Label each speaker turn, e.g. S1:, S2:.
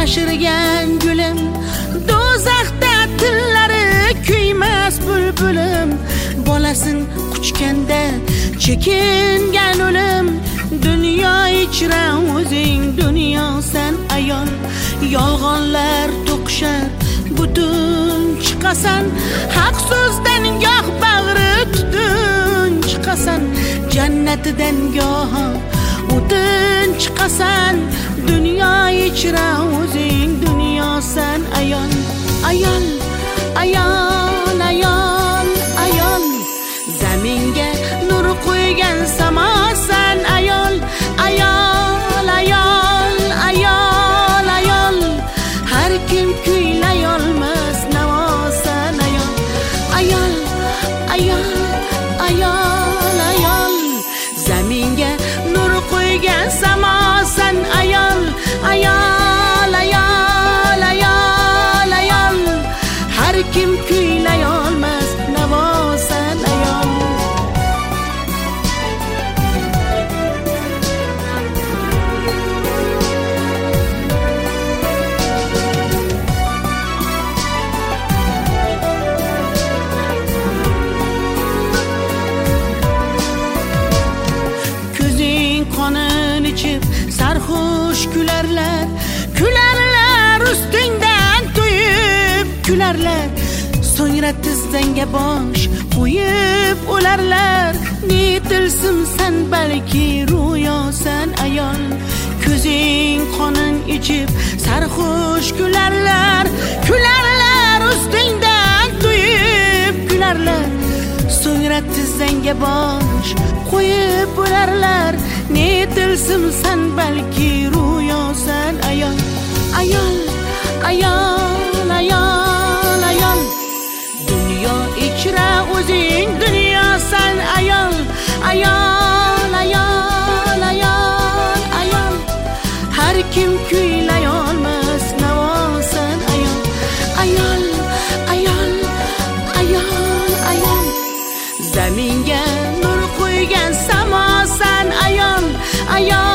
S1: yashirgan gulim, do'zaxda tillari kuymas bulbulim. Bolasin quchganda chekingan o'lim, dunyo ichra o'zing dunyosan ayol. Yolg'onlar to'qishar butun chiqasan, haq so'zdan goh bag'ri tutun chiqasan, jannatidan goh o'tin chiqasan, dunyo ichra o'zing dunyosan ayol. Ayol, ayol, ayol, ayol, zaminga nur qo'ygan samosan ayol. Ayol, ayol, ayol, ayol, har kim kuylay olmas navosan ayol. Ayol, ayol, ayol, ayol, zaminga nur qo'ygan samosan ayol. Ayol, ayol, ayol, ayol, har kim kuylay olmas navosan ayol. Ko'zing qonin ichib sarxush kularlar, kularlar ustingdan to'yib kularlar, so'ngra tizzangga bosh qo'yib o'larlar. Ne tilsimsan balki ro'yosan ayol. Ko'zing qonin ichib sarxush kularlar, kularlar ustingdan to'yib kularlar, so'ngra tizzangga bosh qo'yib o'larlar. Ne tilsimsan balki ro'yosan ayol. Ayol, ayol, ayol, ayol, dunyo ichra o'zing dunyosan ayol. Ayol, ayol, ayol, ayol, har kim kuylay olmas navosan ayol. Ayol, ayol, ayol, ayol, zaminga nur qo'ygan samosan ayol. Ayol,